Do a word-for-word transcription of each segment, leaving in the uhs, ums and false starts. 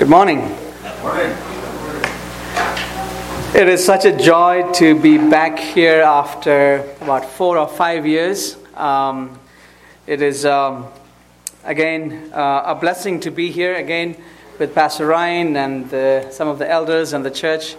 Good morning. Good morning. It is such a joy to be back here after about four or five years. Um, it is, um, again, uh, a blessing to be here again with Pastor Ryan and the, some of the elders and the church.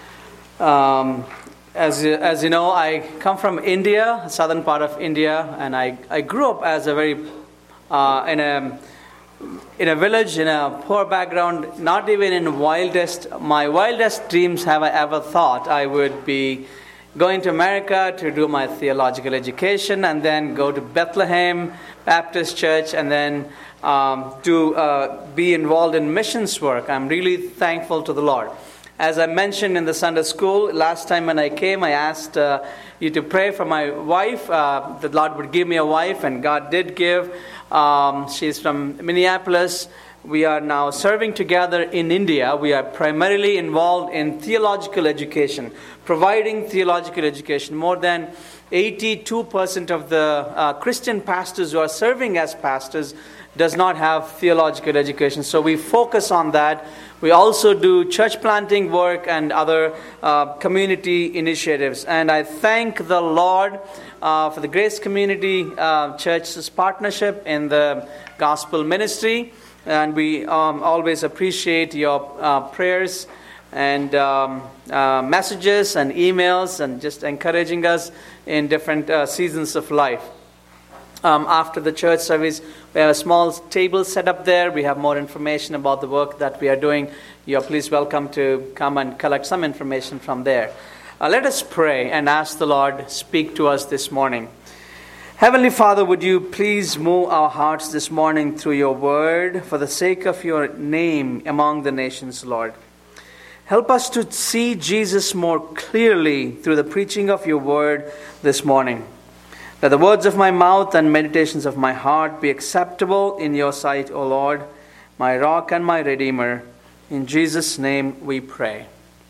Um, as, as you know, I come from India, southern part of India, and I, I grew up as a very, uh, in a in a village, in a poor background, not even in wildest, my wildest dreams have I ever thought I would be going to America to do my theological education and then go to Bethlehem Baptist Church and then um, to uh, be involved in missions work. I'm really thankful to the Lord. As I mentioned in the Sunday school, last time when I came, I asked uh, you to pray for my wife. Uh, the Lord would give me a wife, and God did give. Um, she's from Minneapolis. We are now serving together in India. We are primarily involved in theological education, providing theological education. More than eighty-two percent of the uh, Christian pastors who are serving as pastors does not have theological education. So we focus on that. We also do church planting work and other uh, community initiatives. And I thank the Lord uh, for the Grace Community uh, Church's partnership in the gospel ministry. And we um, always appreciate your uh, prayers and um, uh, messages and emails and just encouraging us in different uh, seasons of life. Um, after the church service, we have a small table set up there. We have more information about the work that we are doing. You are please welcome to come and collect some information from there. Uh, let us pray and ask the Lord, speak to us this morning. Heavenly Father, would you please move our hearts this morning through your word for the sake of your name among the nations, Lord. Help us to see Jesus more clearly through the preaching of your word this morning. Let the words of my mouth and meditations of my heart be acceptable in your sight, O Lord, my rock and my redeemer. In Jesus' name we pray.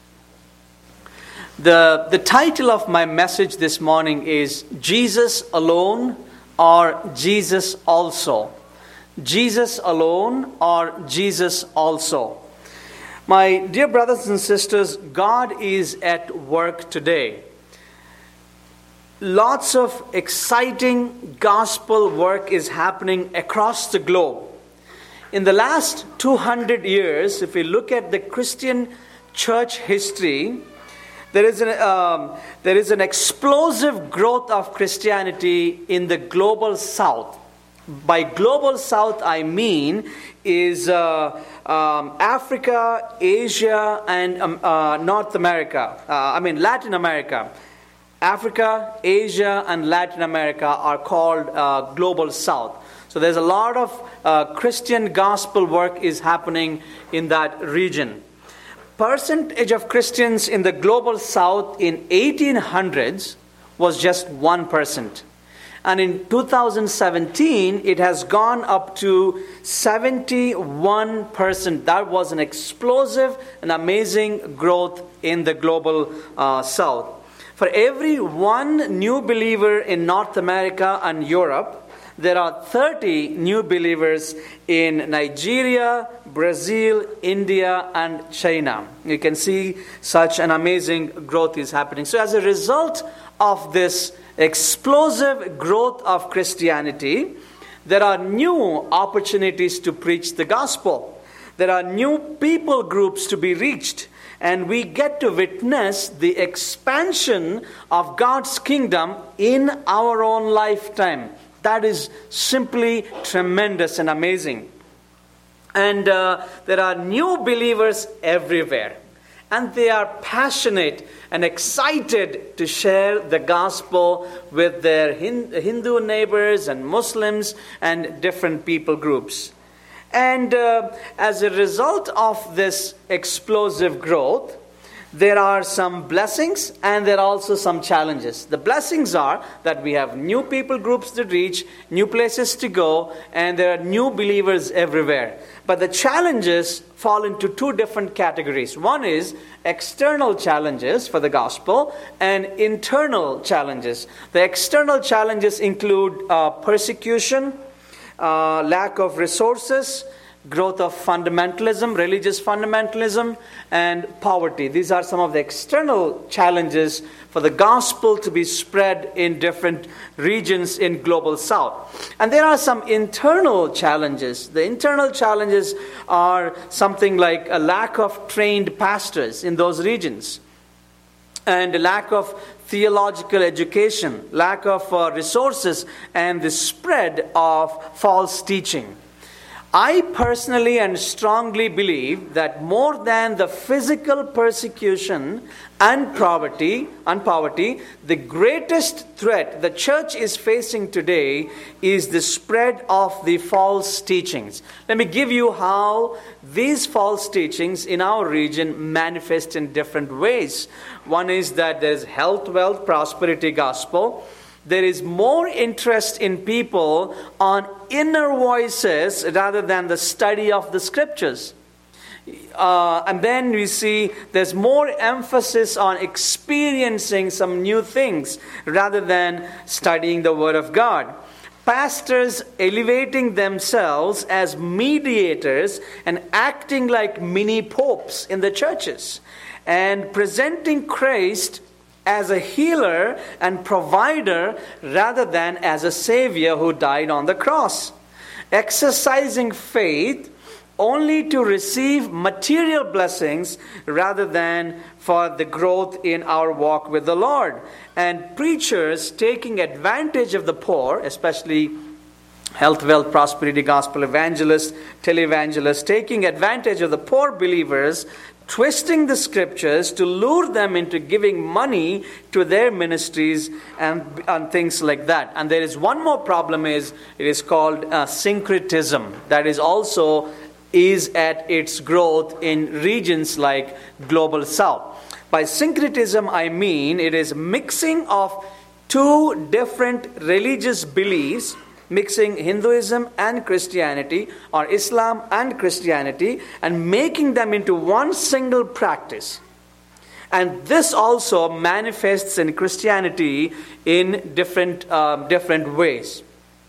The, the title of my message this morning is Jesus Alone or Jesus Also. Jesus Alone or Jesus Also. My dear brothers and sisters, God is at work today. Lots of exciting gospel work is happening across the globe. In the last two hundred years, if we look at the Christian church history, there is an, um, there is an explosive growth of Christianity in the global south. By global south, I mean is uh, um, Africa, Asia, and um, uh, North America. Uh, I mean Latin America. Africa, Asia, and Latin America are called uh, Global South. So there's a lot of uh, Christian gospel work is happening in that region. Percentage of Christians in the Global South in eighteen hundreds was just one percent. And in two thousand seventeen, it has gone up to seventy-one percent. That was an explosive and amazing growth in the Global uh, South. For every one new believer in North America and Europe, there are thirty new believers in Nigeria, Brazil, India, and China. You can see such an amazing growth is happening. So as a result of this explosive growth of Christianity, there are new opportunities to preach the gospel. There are new people groups to be reached. And we get to witness the expansion of God's kingdom in our own lifetime. That is simply tremendous and amazing. And uh, there are new believers everywhere. And they are passionate and excited to share the gospel with their Hindu neighbors and Muslims and different people groups. And uh, as a result of this explosive growth, there are some blessings and there are also some challenges. The blessings are that we have new people groups to reach, new places to go, and there are new believers everywhere. But the challenges fall into two different categories. One is external challenges for the gospel and internal challenges. The external challenges include uh, persecution, uh, lack of resources, growth of fundamentalism, religious fundamentalism, and poverty. These are some of the external challenges for the gospel to be spread in different regions in global south. And there are some internal challenges. The internal challenges are something like a lack of trained pastors in those regions, and a lack of theological education, lack of uh, resources, and the spread of false teaching. I personally and strongly believe that more than the physical persecution and poverty, and poverty, the greatest threat the church is facing today is the spread of the false teachings. Let me give you how these false teachings in our region manifest in different ways. One is that there is health, wealth, prosperity gospel. There is more interest in people on inner voices rather than the study of the scriptures. Uh, and then we see there's more emphasis on experiencing some new things rather than studying the Word of God. Pastors elevating themselves as mediators and acting like mini popes in the churches, and presenting Christ as a healer and provider rather than as a savior who died on the cross. Exercising faith only to receive material blessings rather than for the growth in our walk with the Lord. And preachers taking advantage of the poor, especially health, wealth, prosperity, gospel evangelists, televangelists, taking advantage of the poor believers, twisting the scriptures to lure them into giving money to their ministries and, and things like that. And there is one more problem, is it is called uh, syncretism. That is also is at its growth in regions like global south. By syncretism, I mean it is mixing of two different religious beliefs, mixing Hinduism and Christianity, or Islam and Christianity, and making them into one single practice. And this also manifests in Christianity in different, uh, different ways.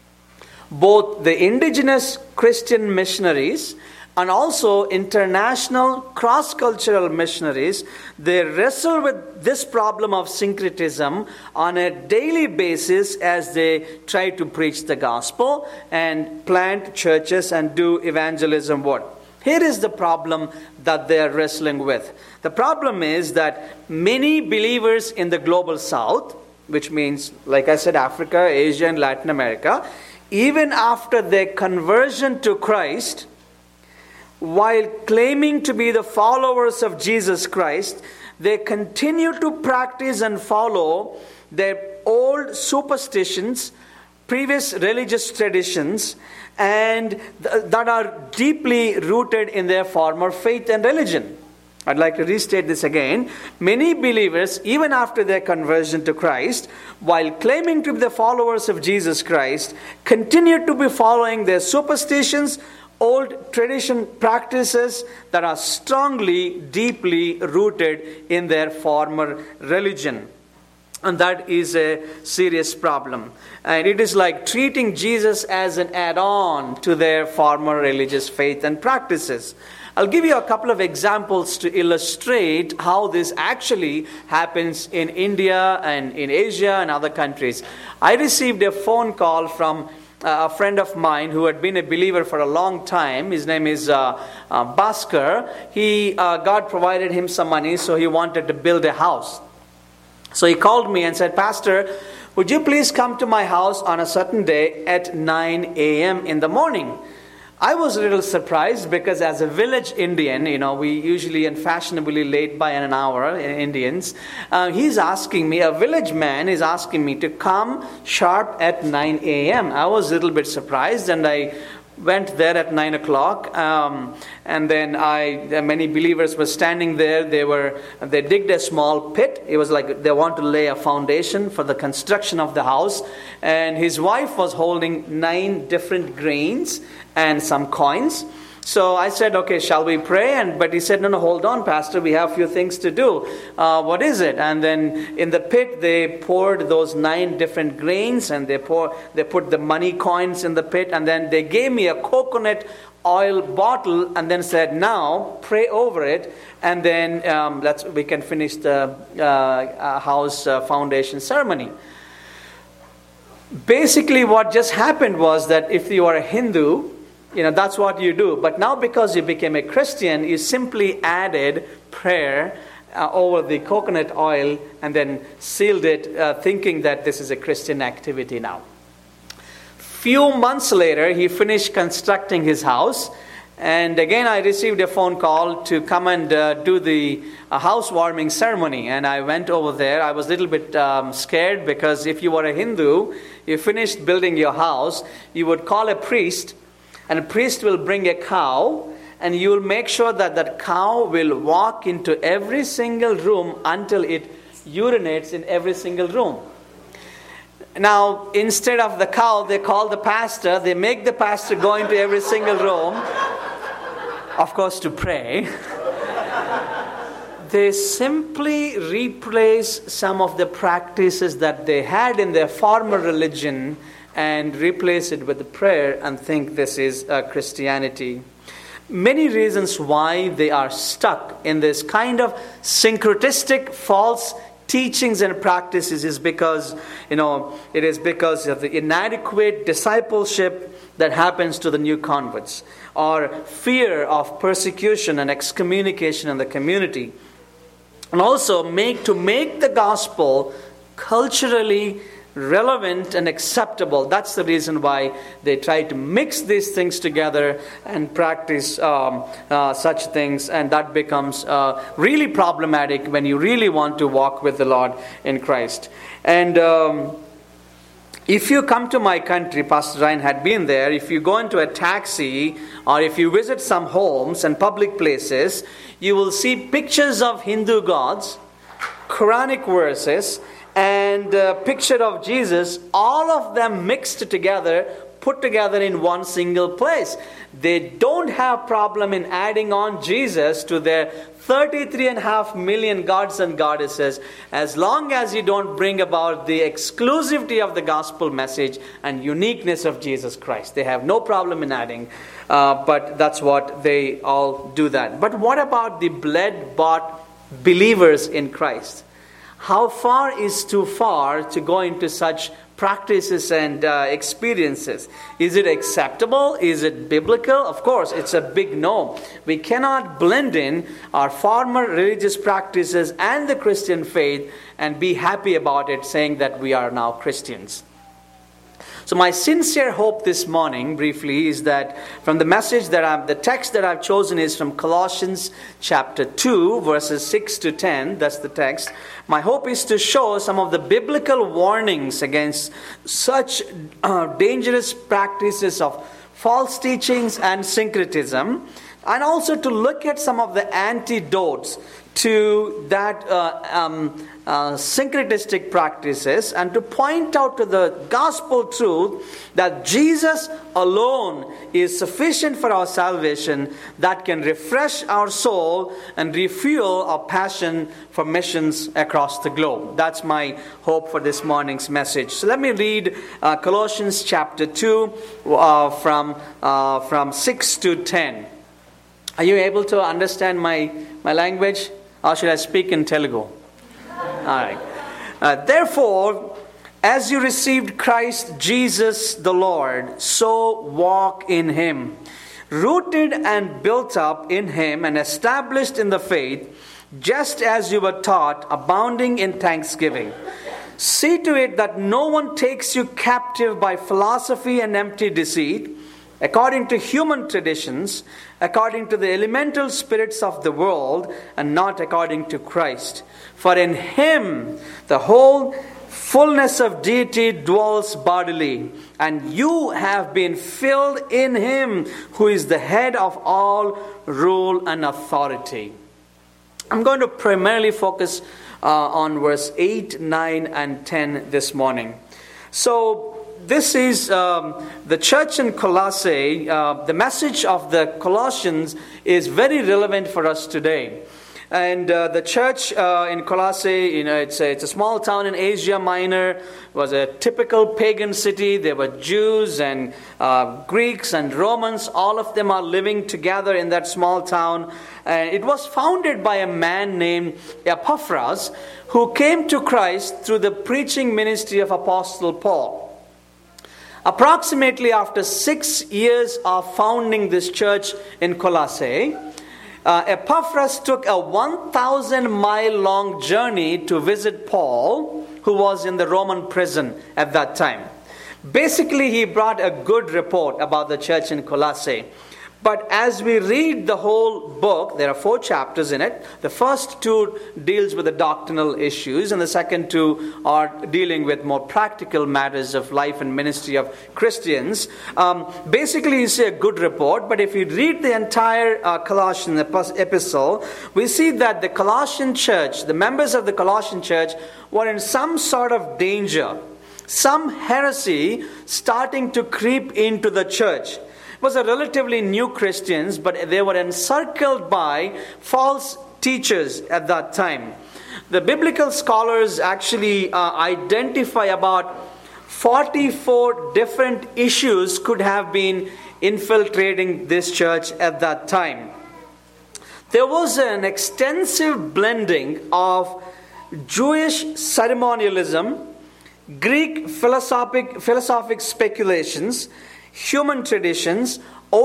Both the indigenous Christian missionaries and also international cross-cultural missionaries, they wrestle with this problem of syncretism on a daily basis as they try to preach the gospel and plant churches and do evangelism work. Here is the problem that they are wrestling with. The problem is that many believers in the global south, which means, like I said, Africa, Asia, and Latin America, even after their conversion to Christ, while claiming to be the followers of Jesus Christ, they continue to practice and follow their old superstitions, previous religious traditions, and th- that are deeply rooted in their former faith and religion. I'd like to restate this again. Many believers, even after their conversion to Christ, while claiming to be the followers of Jesus Christ, continue to be following their superstitions, old tradition practices that are strongly, deeply rooted in their former religion. And that is a serious problem. And it is like treating Jesus as an add-on to their former religious faith and practices. I'll give you a couple of examples to illustrate how this actually happens in India and in Asia and other countries. I received a phone call from a friend of mine who had been a believer for a long time. His name is uh, uh, Bhaskar. He, uh, God provided him some money, so he wanted to build a house. So he called me and said, "Pastor, would you please come to my house on a certain day at nine a.m. in the morning?" I was a little surprised because as a village Indian, you know, we usually and fashionably late by an hour, Indians. Uh, he's asking me, a village man is asking me to come sharp at nine a.m. I was a little bit surprised, and I went there at nine o'clock, um, and then I many believers were standing there. They were they digged a small pit. It was like they want to lay a foundation for the construction of the house, and his wife was holding nine different grains and some coins. So I said, "Okay, shall we pray?" And but he said, "No, no, hold on, Pastor. We have a few things to do. Uh, what is it?" And then in the pit, they poured those nine different grains, and they pour, they put the money coins in the pit, and then they gave me a coconut oil bottle and then said, now pray over it, and then um, let's we can finish the uh, uh, house uh, foundation ceremony. Basically, what just happened was that if you are a Hindu, you know, that's what you do. But now because you became a Christian, you simply added prayer uh, over the coconut oil and then sealed it, uh, thinking that this is a Christian activity now. Few months later, he finished constructing his house. And again, I received a phone call to come and uh, do the uh, housewarming ceremony. And I went over there. I was a little bit um, scared because if you were a Hindu, you finished building your house, you would call a priest, and a priest will bring a cow, and you will make sure that that cow will walk into every single room until it urinates in every single room. Now, instead of the cow, they call the pastor. They make the pastor go into every single room, of course, to pray. They simply replace some of the practices that they had in their former religion and replace it with the prayer and think this is uh, Christianity. Many reasons why they are stuck in this kind of syncretistic false teachings and practices is because, you know, it is because of the inadequate discipleship that happens to the new converts, or fear of persecution and excommunication in the community. And also make to make the gospel culturally relevant and acceptable. That's the reason why they try to mix these things together and practice um, uh, such things, and that becomes uh, really problematic when you really want to walk with the Lord in Christ. And um, if you come to my country, Pastor Ryan had been there, if you go into a taxi or if you visit some homes and public places, you will see pictures of Hindu gods, Quranic verses, and a picture of Jesus, all of them mixed together, put together in one single place. They don't have problem in adding on Jesus to their thirty-three and a half million gods and goddesses, as long as you don't bring about the exclusivity of the gospel message and uniqueness of Jesus Christ. They have no problem in adding, uh, but that's what they all do that. But what about the blood-bought believers in Christ? How far is too far to go into such practices and uh, experiences? Is it acceptable? Is it biblical? Of course, it's a big no. We cannot blend in our former religious practices and the Christian faith and be happy about it, saying that we are now Christians. So my sincere hope this morning, briefly, is that from the message that I'm, the text that I've chosen is from Colossians chapter two, verses six to ten. That's the text. My hope is to show some of the biblical warnings against such uh, dangerous practices of false teachings and syncretism, and also to look at some of the antidotes to that uh, um, uh, syncretistic practices, and to point out to the gospel truth that Jesus alone is sufficient for our salvation, that can refresh our soul and refuel our passion for missions across the globe. That's my hope for this morning's message. So let me read uh, Colossians chapter two uh, from, uh, from six to ten. Are you able to understand my, my language? Or should I speak in Telugu? All right. Uh, Therefore, as you received Christ Jesus the Lord, so walk in Him, rooted and built up in Him and established in the faith, just as you were taught, abounding in thanksgiving. See to it that no one takes you captive by philosophy and empty deceit, according to human traditions, according to the elemental spirits of the world, and not according to Christ. For in Him the whole fullness of deity dwells bodily, and you have been filled in Him, who is the head of all rule and authority. I'm going to primarily focus uh, on verse eight, nine, and ten this morning. So, this is um, the church in Colossae. Uh, the message of the Colossians is very relevant for us today. And uh, the church uh, in Colossae, you know, it's a, it's a small town in Asia Minor. It was a typical pagan city. There were Jews and uh, Greeks and Romans. All of them are living together in that small town. And it was founded by a man named Epaphras, who came to Christ through the preaching ministry of Apostle Paul. Approximately after six years of founding this church in Colossae, Uh, Epaphras took a one thousand mile long journey to visit Paul, who was in the Roman prison at that time. Basically, he brought a good report about the church in Colossae. But as we read the whole book, there are four chapters in it. The first two deals with the doctrinal issues, and the second two are dealing with more practical matters of life and ministry of Christians. Um, basically, you see a good report, but if you read the entire uh, Colossian epistle, we see that the Colossian church, the members of the Colossian church, were in some sort of danger. Some heresy starting to creep into the church. Was a relatively new Christians, but they were encircled by false teachers at that time. The biblical scholars actually uh, identify about forty-four different issues could have been infiltrating this church at that time. There was an extensive blending of Jewish ceremonialism, Greek philosophic, philosophic speculations, human traditions,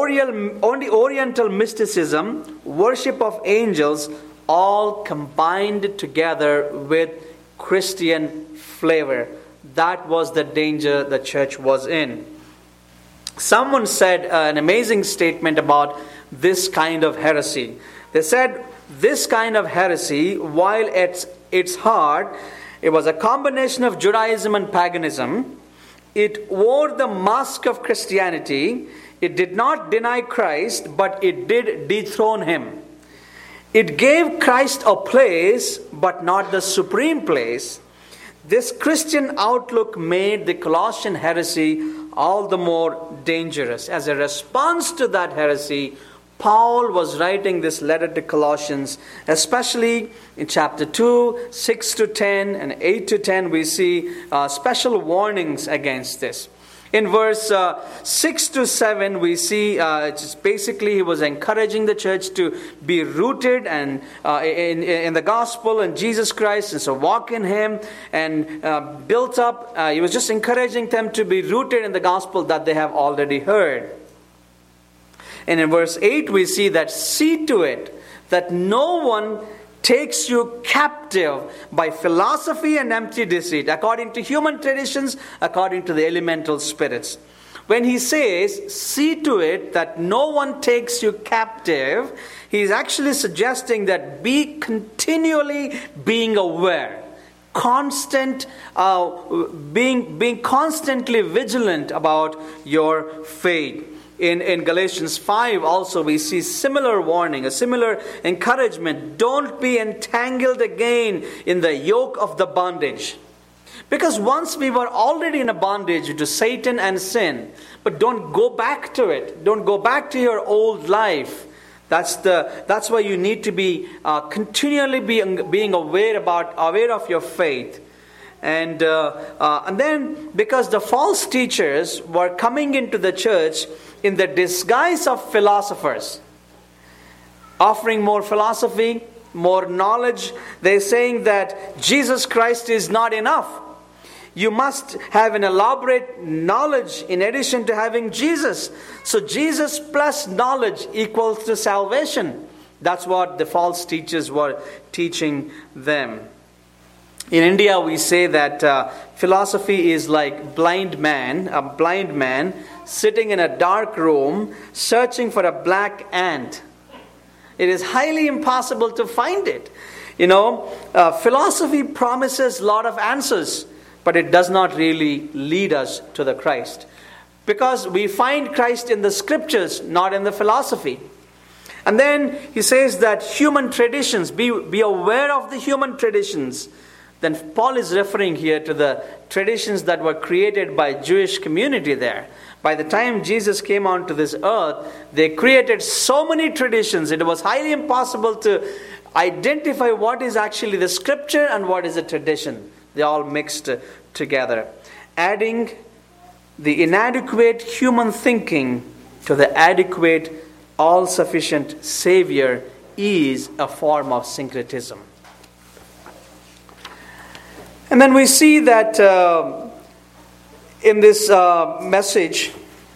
Oriental mysticism, worship of angels, all combined together with Christian flavor. That was the danger the church was in. Someone said uh, an amazing statement about this kind of heresy. They said this kind of heresy, while at its heart, it was a combination of Judaism and paganism. It wore the mask of Christianity. It did not deny Christ, but it did dethrone him. It gave Christ a place, but not the supreme place. This Christian outlook made the Colossian heresy all the more dangerous. As a response to that heresy, Paul was writing this letter to Colossians, especially in chapter two, six to ten, and eight to ten, we see uh, special warnings against this. In verse uh, six to seven, we see uh, it's basically he was encouraging the church to be rooted and uh, in, in the gospel and Jesus Christ, and so walk in Him and uh, built up. Uh, he was just encouraging them to be rooted in the gospel that they have already heard. And in verse eight, we see that see to it that no one takes you captive by philosophy and empty deceit, according to human traditions, according to the elemental spirits. When he says, see to it that no one takes you captive, he is actually suggesting that be continually being aware. Constant, uh, being, being constantly vigilant about your faith. In, in Galatians five also we see similar warning, a similar encouragement. Don't be entangled again in the yoke of the bondage. Because once we were already in a bondage to Satan and sin, but don't go back to it. Don't go back to your old life. That's the that's why you need to be uh, continually being being aware about aware of your faith. And uh, uh, and then because the false teachers were coming into the church in the disguise of philosophers, offering more philosophy, more knowledge. They're saying that Jesus Christ is not enough. You must have an elaborate knowledge in addition to having Jesus. So Jesus plus knowledge equals to salvation. That's what the false teachers were teaching them. In India, we say that uh, philosophy is like blind man, a blind man sitting in a dark room searching for a black ant. It is highly impossible to find it. You know, uh, philosophy promises a lot of answers, but it does not really lead us to the Christ. Because we find Christ in the scriptures, not in the philosophy. And then he says that human traditions, be, be aware of the human traditions. Then Paul is referring here to the traditions that were created by Jewish community there. By the time Jesus came onto this earth, they created so many traditions. It was highly impossible to identify what is actually the scripture and what is the tradition. They all mixed together. Adding the inadequate human thinking to the adequate, all-sufficient Savior is a form of syncretism. And then we see that uh, in this uh, message,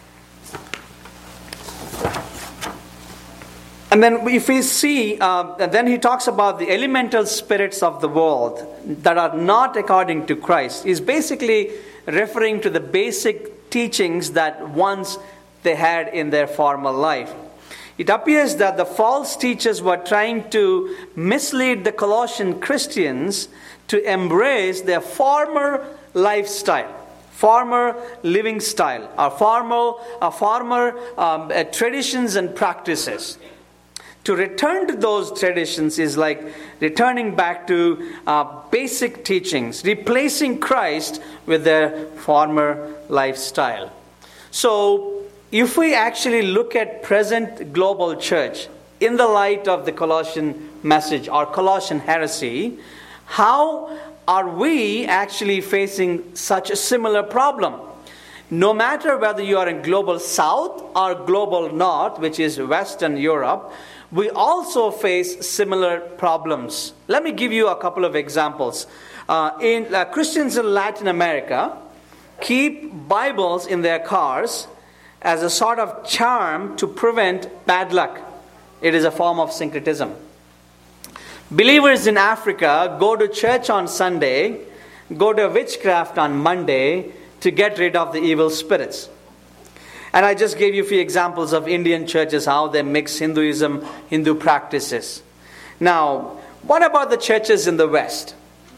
and then if we see, uh, then he talks about the elemental spirits of the world that are not according to Christ. He's basically referring to the basic teachings that once they had in their former life. It appears that the false teachers were trying to mislead the Colossian Christians to embrace their former lifestyle, former living style, or former, uh, former um, uh, traditions and practices. To return to those traditions is like returning back to uh, basic teachings, replacing Christ with their former lifestyle. So, if we actually look at present global church in the light of the Colossian message or Colossian heresy, how are we actually facing such a similar problem? No matter whether you are in global south or global north, which is Western Europe, we also face similar problems. Let me give you a couple of examples. Uh, in uh, Christians in Latin America keep Bibles in their cars as a sort of charm to prevent bad luck. It is a form of syncretism. Believers in Africa go to church on Sunday, go to witchcraft on Monday to get rid of the evil spirits. And I just gave you a few examples of Indian churches, how they mix Hinduism, Hindu practices. Now, what about the churches in the West?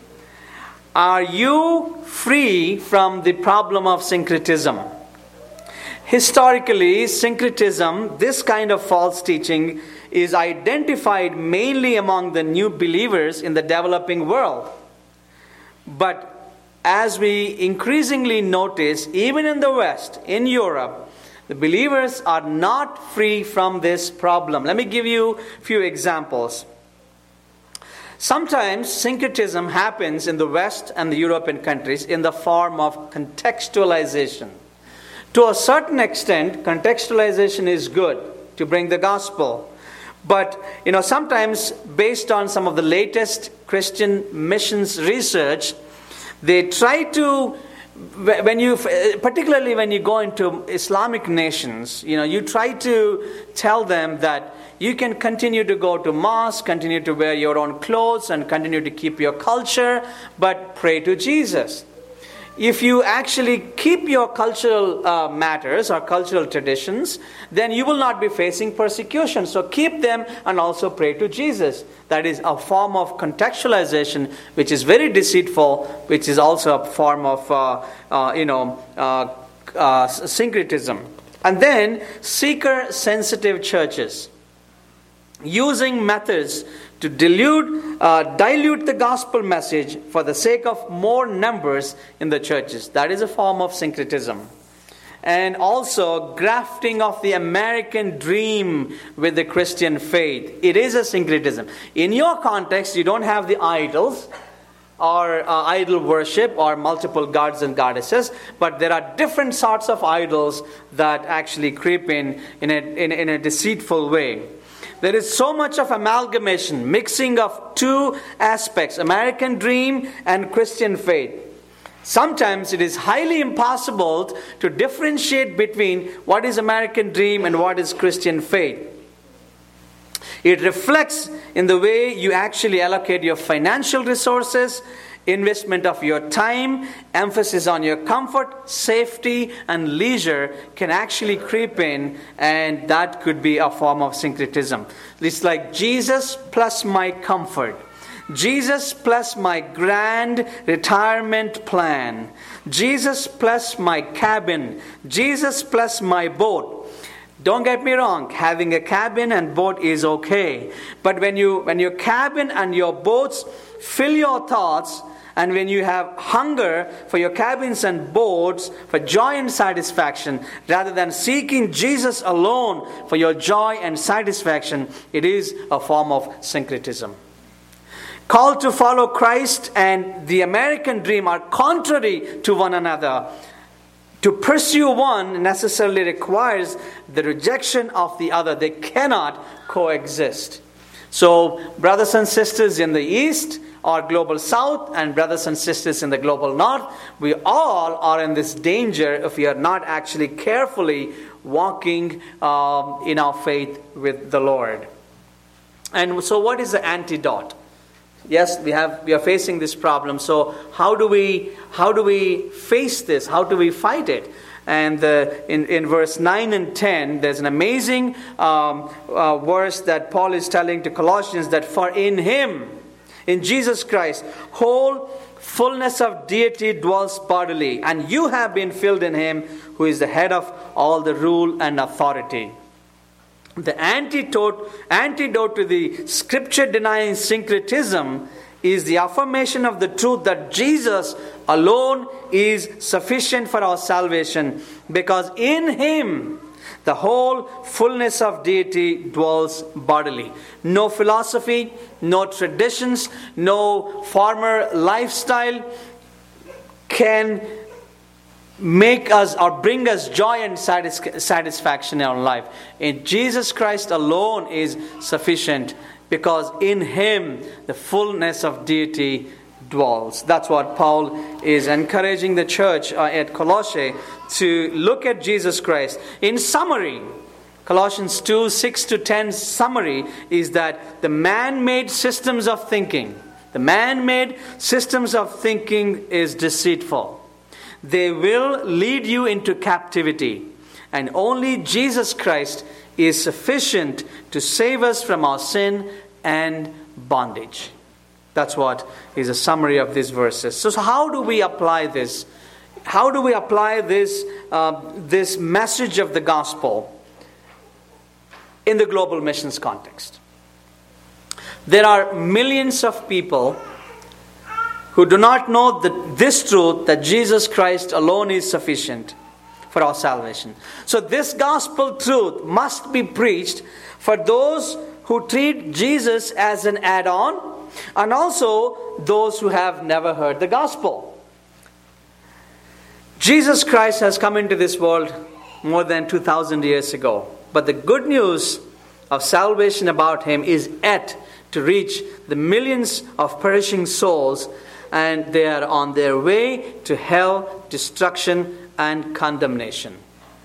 Are you free from the problem of syncretism? Historically, syncretism, this kind of false teaching, is identified mainly among the new believers in the developing world. But as we increasingly notice, even in the West, in Europe, the believers are not free from this problem. Let me give you a few examples. Sometimes syncretism happens in the West and the European countries in the form of contextualization. To a certain extent, contextualization is good to bring the gospel. But, you know, sometimes based on some of the latest Christian missions research, they try to, when you, particularly when you go into Islamic nations, you know, you try to tell them that you can continue to go to mosque, continue to wear your own clothes, and continue to keep your culture, but pray to Jesus. If you actually keep your cultural uh, matters or cultural traditions, then you will not be facing persecution. So keep them and also pray to Jesus. That is a form of contextualization, which is very deceitful, which is also a form of, uh, uh, you know, uh, uh, syncretism. And then seeker-sensitive churches, using methods to dilute, uh, dilute the gospel message for the sake of more numbers in the churches. That is a form of syncretism. And also grafting of the American dream with the Christian faith. It is a syncretism. In your context, you don't have the idols or uh, idol worship or multiple gods and goddesses, but there are different sorts of idols that actually creep in in a, in, in a deceitful way. There is so much of amalgamation, mixing of two aspects, American dream and Christian faith. Sometimes it is highly impossible to differentiate between what is American dream and what is Christian faith. It reflects in the way you actually allocate your financial resources, investment of your time, emphasis on your comfort, safety, and leisure can actually creep in, and that could be a form of syncretism. It's like Jesus plus my comfort. Jesus plus my grand retirement plan. Jesus plus my cabin. Jesus plus my boat. Don't get me wrong, having a cabin and boat is okay. But when you when your cabin and your boats fill your thoughts, and when you have hunger for your cabins and boats for joy and satisfaction, rather than seeking Jesus alone for your joy and satisfaction, it is a form of syncretism. call to follow Christ and the American dream are contrary to one another. To pursue one necessarily requires the rejection of the other. They cannot coexist. So, brothers and sisters in the East or global South and brothers and sisters in the global North, we all are in this danger if we are not actually carefully walking um, in our faith with the Lord. And so what is the antidote? Yes, we have we are facing this problem. So how do we how do we face this? How do we fight it? And uh, in, in verse nine and ten, there's an amazing um, uh, verse that Paul is telling to Colossians that for in Him, in Jesus Christ, whole fullness of deity dwells bodily, and you have been filled in Him who is the head of all the rule and authority. The antidote, antidote to the scripture-denying syncretism is the affirmation of the truth that Jesus alone is sufficient for our salvation, because in Him the whole fullness of deity dwells bodily. No philosophy, no traditions, no former lifestyle can make us or bring us joy and satis- satisfaction in our life. In Jesus Christ alone is sufficient, because in Him the fullness of deity dwells. That's what Paul is encouraging the church uh, at Colossae to look at Jesus Christ. In summary, Colossians two, six to ten summary is that the man-made systems of thinking, the man-made systems of thinking is deceitful. They will lead you into captivity. And only Jesus Christ is sufficient to save us from our sin and bondage. That's what is a summary of these verses. So, so how do we apply this? How do we apply this, uh, this message of the gospel in the global missions context? There are millions of people who do not know the, this truth that Jesus Christ alone is sufficient for our salvation. So this gospel truth must be preached for those who treat Jesus as an add-on, and also those who have never heard the gospel. Jesus Christ has come into this world more than two thousand years ago. But the good news of salvation about Him is yet to reach the millions of perishing souls, and they are on their way to hell, destruction, and condemnation.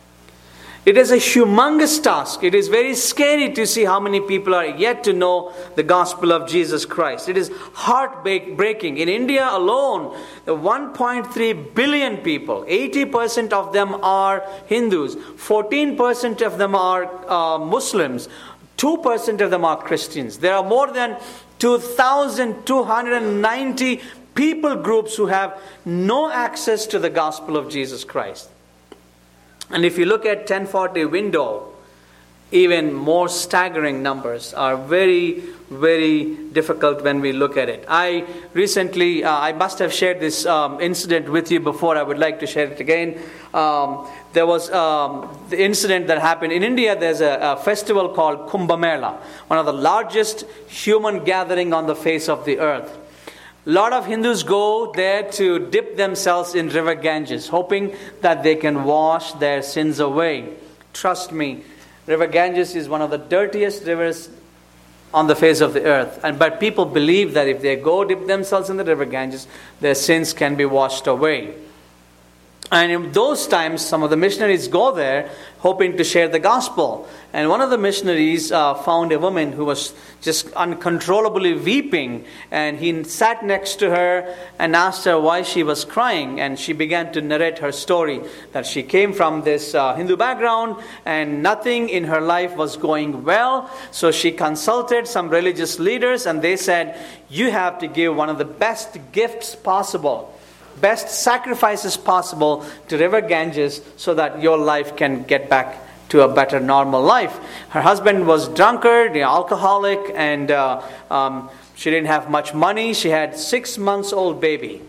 It is a humongous task. It is very scary to see how many people are yet to know the gospel of Jesus Christ. It is heartbreaking. In India alone, the one point three billion people, eighty percent of them are Hindus, fourteen percent of them are uh, Muslims, two percent of them are Christians. There are more than two thousand two hundred ninety people groups who have no access to the gospel of Jesus Christ. And if you look at ten forty window, even more staggering numbers are very, very difficult when we look at it. I recently, uh, I must have shared this um, incident with you before. I would like to share it again. Um, there was um, the incident that happened in India. There's a, a festival called Kumbh Mela, one of the largest human gathering on the face of the earth. A lot of Hindus go there to dip themselves in river Ganges, hoping that they can wash their sins away. Trust me, river Ganges is one of the dirtiest rivers on the face of the earth. And but people believe that if they go dip themselves in the river Ganges, their sins can be washed away. And in those times, some of the missionaries go there hoping to share the gospel. And one of the missionaries uh, found a woman who was just uncontrollably weeping. And he sat next to her and asked her why she was crying. And she began to narrate her story, that she came from this uh, Hindu background and nothing in her life was going well. So she consulted some religious leaders, and they said, you have to give one of the best gifts possible, best sacrifices possible to river Ganges so that your life can get back to a better normal life. Her husband was drunkard, an alcoholic, and uh, um, she didn't have much money. She had six months old baby.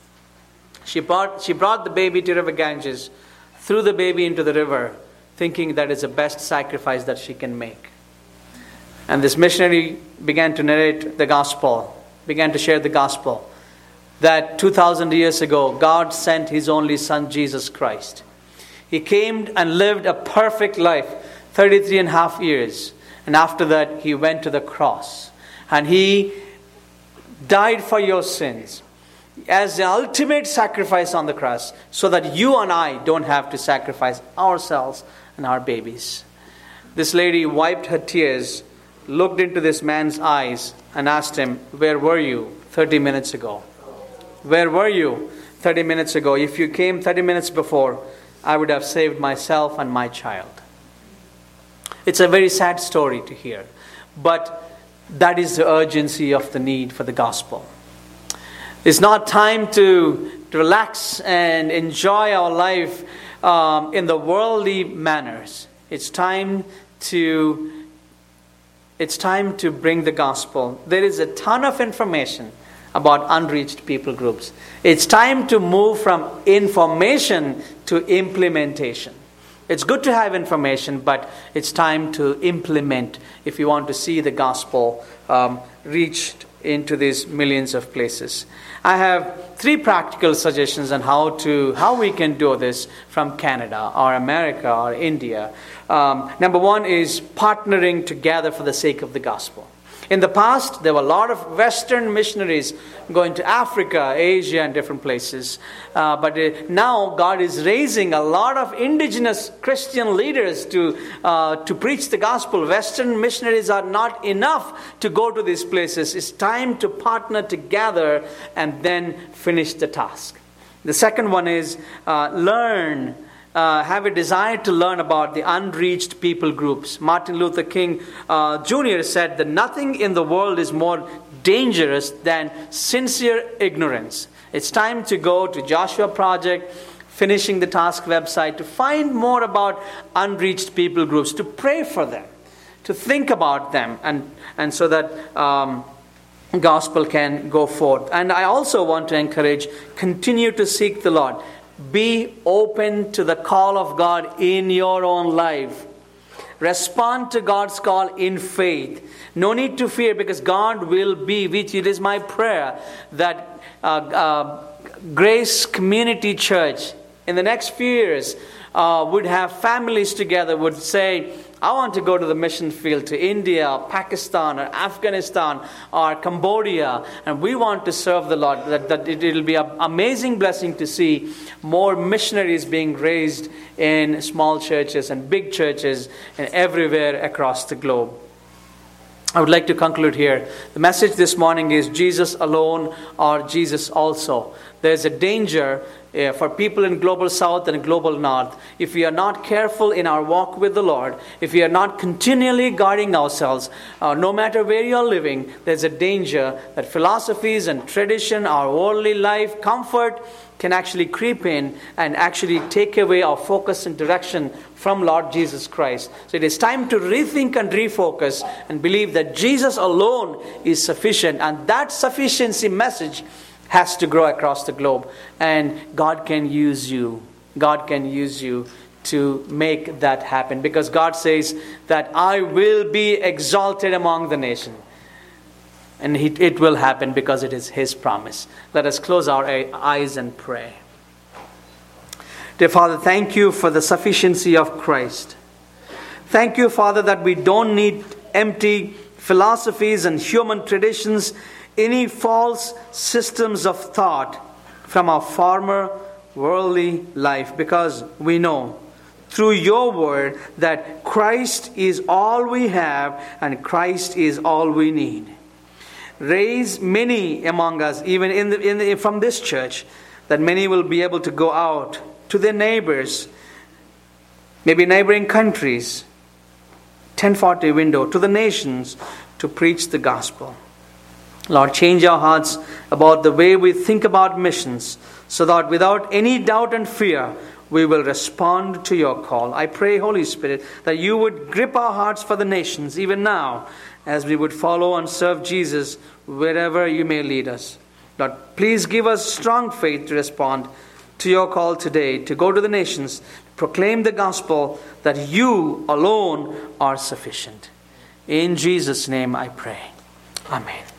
She brought, she brought the baby to river Ganges, threw the baby into the river, thinking that is the best sacrifice that she can make. And this missionary began to narrate the gospel. began to share the gospel. That two thousand years ago, God sent His only Son, Jesus Christ. He came and lived a perfect life, thirty-three and a half years. And after that, He went to the cross. And He died for your sins as the ultimate sacrifice on the cross, so that you and I don't have to sacrifice ourselves and our babies. This lady wiped her tears, looked into this man's eyes, and asked him, "Where were you thirty minutes ago? Where were you thirty minutes ago? If you came thirty minutes before, I would have saved myself and my child." It's a very sad story to hear, but that is the urgency of the need for the gospel. It's not time to, to relax and enjoy our life um, in the worldly manners. It's time to it's time to bring the gospel. There is a ton of information about unreached people groups. It's time to move from information to implementation. It's good to have information, but it's time to implement if you want to see the gospel um, reached into these millions of places. I have three practical suggestions on how to how we can do this from Canada or America or India. Um, number one is partnering together for the sake of the gospel. In the past, there were a lot of Western missionaries going to Africa, Asia, and different places. Uh, but uh, now God is raising a lot of indigenous Christian leaders to uh, to preach the gospel. Western missionaries are not enough to go to these places. It's time to partner together and then finish the task. The second one is uh, learn. Uh, have a desire to learn about the unreached people groups. Martin Luther King uh, Junior said that nothing in the world is more dangerous than sincere ignorance. It's time to go to Joshua Project, Finishing the Task website, to find more about unreached people groups, to pray for them, to think about them, and, and so that um, gospel can go forth. And I also want to encourage, continue to seek the Lord. Be open to the call of God in your own life. Respond to God's call in faith. No need to fear, because God will be with you. It is my prayer that uh, uh, Grace Community Church in the next few years uh, would have families together, would say, I want to go to the mission field to India, or Pakistan, or Afghanistan, or Cambodia, and we want to serve the Lord. That, that it will be an amazing blessing to see more missionaries being raised in small churches and big churches and everywhere across the globe. I would like to conclude here. The message this morning is Jesus alone or Jesus also. There's a danger uh, for people in global south and global north. If we are not careful in our walk with the Lord, if we are not continually guarding ourselves, uh, no matter where you are living, there's a danger that philosophies and tradition, our worldly life, comfort, can actually creep in and actually take away our focus and direction from Lord Jesus Christ. So it is time to rethink and refocus and believe that Jesus alone is sufficient, and that sufficiency message has to grow across the globe, and God can use you. God can use you to make that happen, because God says that I will be exalted among the nations. And it will happen because it is His promise. Let us close our eyes and pray. Dear Father, thank you for the sufficiency of Christ. Thank you, Father, that we don't need empty philosophies and human traditions, any false systems of thought from our former worldly life, because we know through your word that Christ is all we have and Christ is all we need. Raise many among us, even in the, in the, from this church, that many will be able to go out to their neighbors, maybe neighboring countries, ten forty window, to the nations, to preach the gospel. Lord, change our hearts about the way we think about missions, so that without any doubt and fear, we will respond to your call. I pray, Holy Spirit, that you would grip our hearts for the nations, even now, as we would follow and serve Jesus wherever you may lead us. Lord, please give us strong faith to respond to your call today, to go to the nations, proclaim the gospel, that you alone are sufficient. In Jesus' name I pray. Amen.